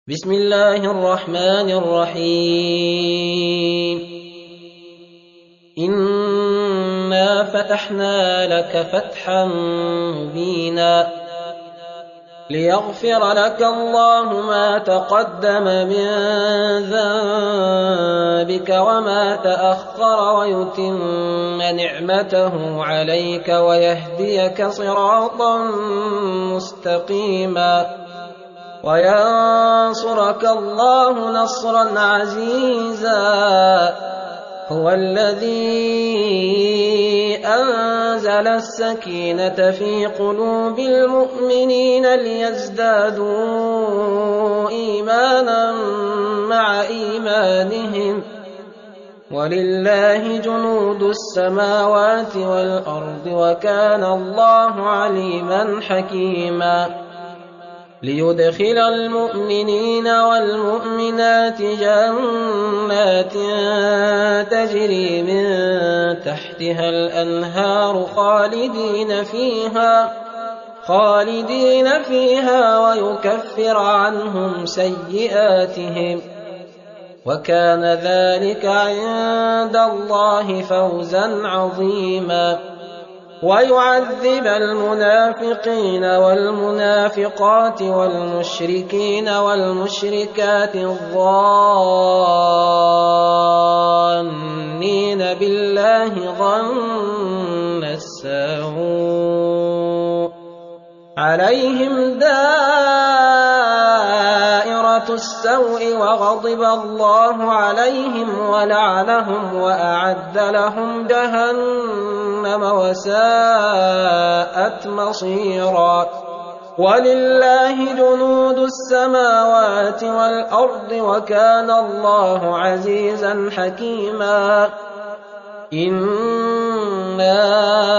بسم الله الرحمن الرحيم إنا فتحنا لك فتحا مبينا ليغفر لك الله ما تقدم من ذنبك وما تأخر ويتم نعمته عليك ويهديك صراطا مستقيما وينصرك الله نصرا عزيزا هو الذي أنزل السكينة في قلوب المؤمنين ليزدادوا إيمانا مع إيمانهم ولله جنود السماوات والأرض وكان الله عليما حكيما ليدخل المؤمنين والمؤمنات جنات تجري من تحتها الأنهار خالدين فيها ويكفر عنهم سيئاتهم وكان ذلك عند الله فوزا عظيما ويعذب المنافقين والمنافقات والمشركين والمشركات الظانين بالله ظن السوء عليهم دائرة السوء وغضب الله عليهم ولعنهم وأعد لهم جهنم وساءت مصيرا ولله جنود السماوات والأرض وكان الله عزيزا حكيما إنا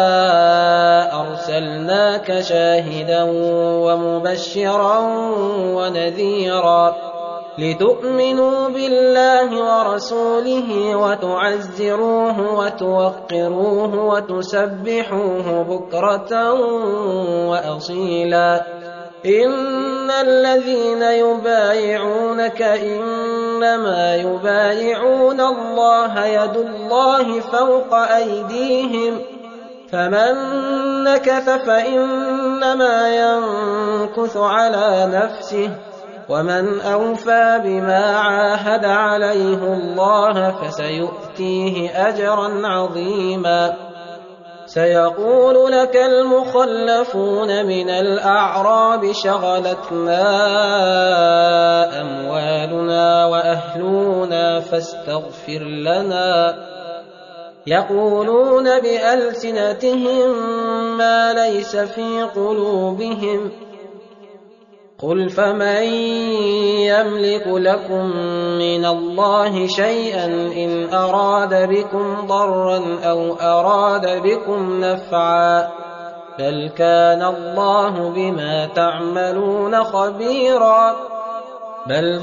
أرسلناك شاهدا ومبشرا ونذيرا لتؤمنوا بالله ورسوله وتعزروه وتوقروه وتسبحوه بكرة وأصيلا إن الذين يبايعونك إنما يبايعون الله يد الله فوق أيديهم فمن نكث فإنما ينكث على نفسه ومن أوفى بما عاهد عليه الله فسيؤتيه أجرا عظيما سيقول لك المخلفون من الأعراب شغلتنا أموالنا وأهلنا فاستغفر لنا يقولون بألسنتهم ما ليس في قلوبهم قل فمن يملك لكم من الله شيئا إن أراد بكم ضرا أو أراد بكم نفعا بل كان الله بما تعملون خبيرا بل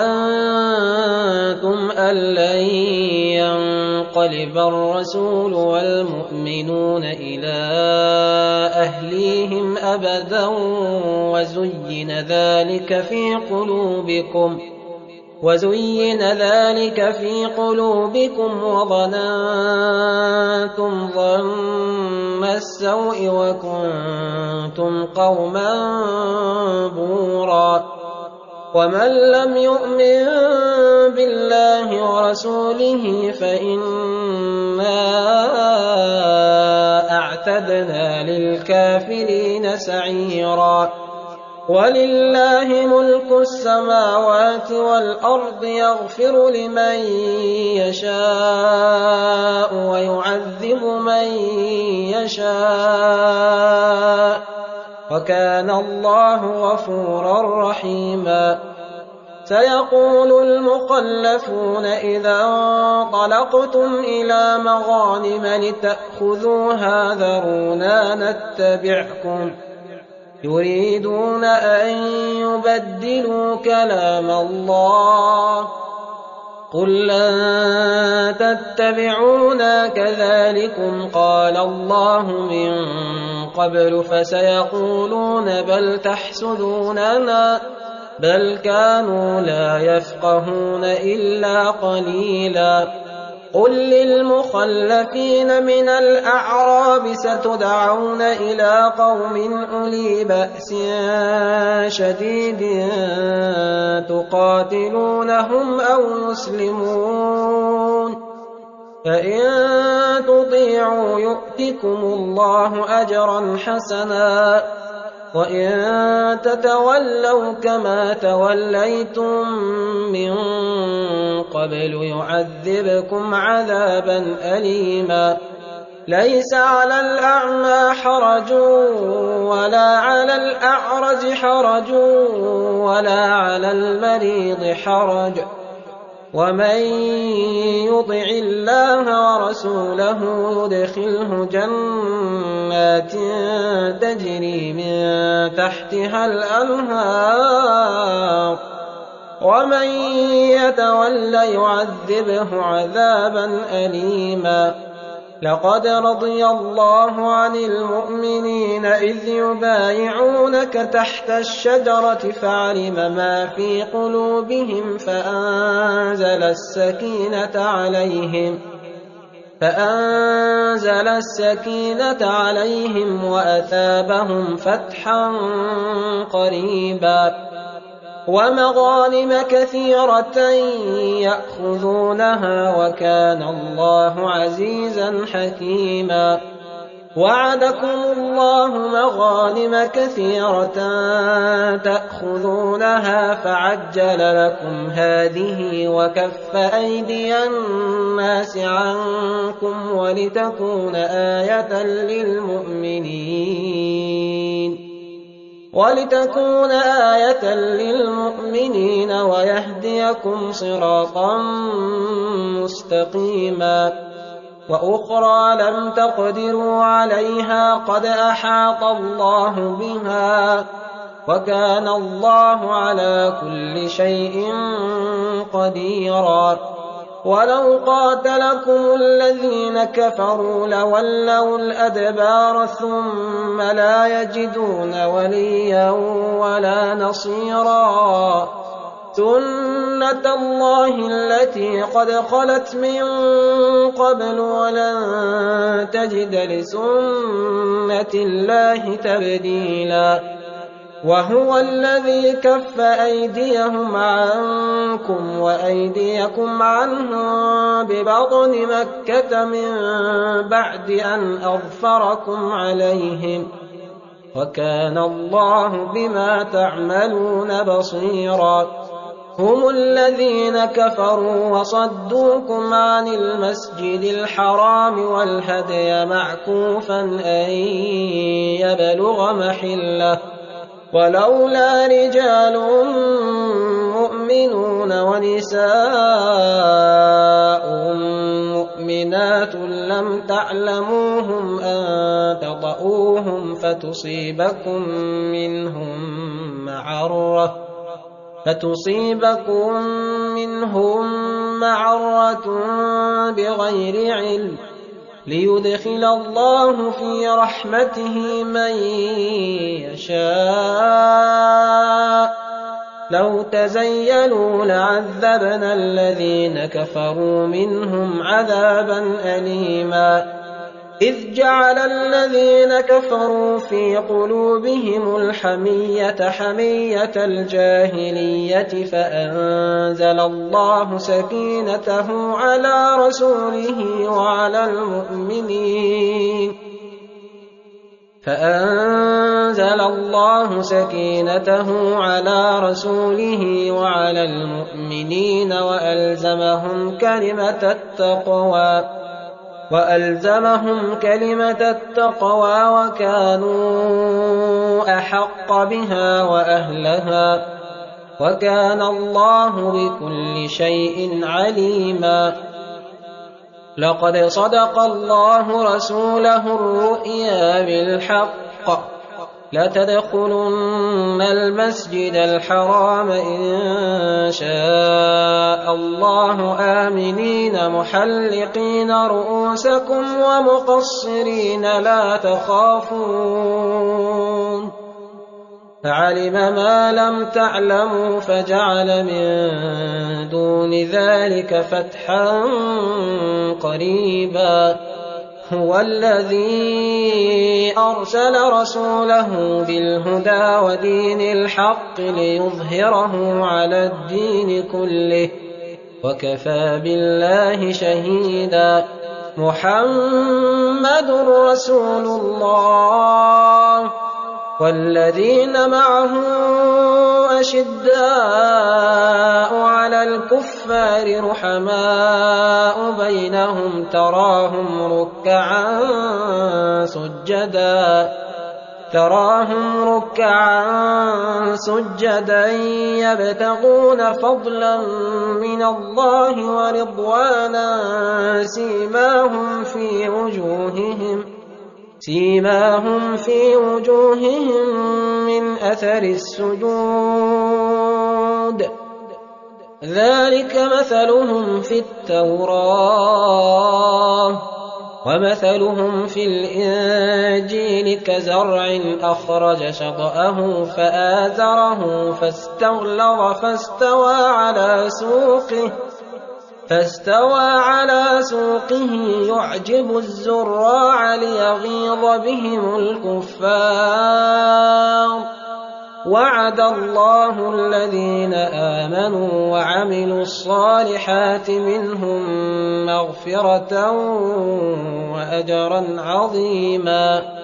ظننتم أن لن ينقلب الرسول والمؤمنون إلى أهليهم أبدا وزين ذلك في قلوبكم وظننتم ظن السوء وكنتم قوما بورا ومن لم يؤمن بالله ورسوله فإنا أعتدنا للكافرين سعيرا ولله ملك السماوات والأرض يغفر لمن يشاء ويعذب من يشاء وكان الله غفورا رحيما سيقول المخلفون إذا انطلقتم إلى مغانم لتأخذوها ذرونا نتبعكم يريدون أن يبدلوا كلام الله قل لن تتبعونا كذلكم قال الله من قبل فسيقولون بل تحسدوننا بل كانوا لا يفقهون إلا قليلا قل للمخلفين من الأعراب ستدعون إلى قوم أولي بأس شديد تقاتلونهم أو يسلمون فإن تطيعوا يؤتكم الله أجرا حسنا وإن تتولوا كما توليتم من قبل يعذبكم عذابا أليما ليس على الأعمى حرج ولا على الأعرج حرج ولا على المريض حرج ومن يطع الله ورسوله يدخله جنات تجري من تحتها الأنهار ومن يتول يعذبه عذابا أليما لقد رضي الله عن المؤمنين إذ يبايعونك تحت الشجرة فعلم ما في قلوبهم فأنزل السكينة عليهم وأثابهم فتحا قريبا ومغانم كثيرة يأخذونها وكان الله عزيزا حكيما وعدكم الله مغانم كثيرة تأخذونها فعجل لكم هذه وكف أيدي الناس عنكم ولتكون آية للمؤمنين ويهديكم صراطا مستقيما وأخرى لم تقدروا عليها قد أحاط الله بها وكان الله على كل شيء قديرا ولو قاتلكم الذين كفروا لولوا الأدبار ثم لا يجدون وليا ولا نصيرا سنة الله التي قد خلت من قبل ولن تجد لسنة الله تبديلا وهو الذي كف أيديهم عنكم وأيديكم عنهم ببطن مكة من بعد أن أظفركم عليهم وكان الله بما تعملون بصيرا هم الذين كفروا وصدوكم عن المسجد الحرام والهدي معكوفا أن يبلغ محله ولولا رجال مؤمنون ونساء مؤمنات لم تعلموهم أن تطؤوهم فتصيبكم منهم معرة بغير علم ليدخل الله في رحمته من يشاء لو تزيلوا لعذبنا الذين كفروا منهم عذابا أليما إذ جعل الذين كفروا في قلوبهم الحمية حمية الجاهلية فأنزل الله سكينته على رسوله وعلى المؤمنين وألزمهم كلمة التقوى وكانوا أحق بها وأهلها وكان الله بكل شيء عليما لقد صدق الله رسوله الرؤيا بالحق لتدخلن المسجد الحرام إن شاء الله آمنين محلقين رؤوسكم ومقصرين لا تخافون فعلم ما لم تعلموا فجعل من دون ذلك فتحا قريبا هو الذي أرسل رسوله بالهدى ودين الحق ليظهره على الدين كله وكفى بالله شهيدا محمد رسول الله والذين معه أشداء على الكفار رحماء بينهم تراهم ركعا سجدا يبتغون فضلا من الله ورضوانا سيماهم في وجوههم من أثر السجود ذلك مثلهم في التوراة ومثلهم في الإنجيل كزرع أخرج شطأه فآزره فاستغلظ فاستوى على سوقه يعجب الزراع ليغيظ بهم الكفار وعد الله الذين آمنوا وعملوا الصالحات منهم مغفرة وأجرا عظيما